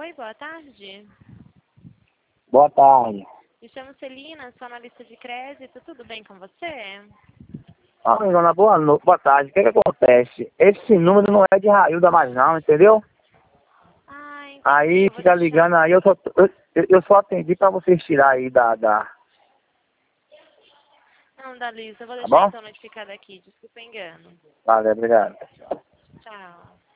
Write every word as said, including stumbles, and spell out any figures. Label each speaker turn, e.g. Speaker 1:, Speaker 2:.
Speaker 1: Oi, boa tarde.
Speaker 2: Boa tarde.
Speaker 1: Me chamo Celina, sou analista de crédito. Tudo bem com você?
Speaker 2: Ah, dona, boa, no... boa tarde. O que que acontece? Esse número não é de Railda mais não, entendeu?
Speaker 1: Ah, entendi.
Speaker 2: Aí
Speaker 1: Eu vou
Speaker 2: fica
Speaker 1: deixar...
Speaker 2: ligando aí, eu só, eu, eu só atendi pra vocês tirar aí da, da...
Speaker 1: Não, da lista. Eu vou
Speaker 2: Tá
Speaker 1: deixar
Speaker 2: bom?
Speaker 1: então notificado aqui. Desculpa o engano.
Speaker 2: Valeu, obrigado.
Speaker 1: Tchau.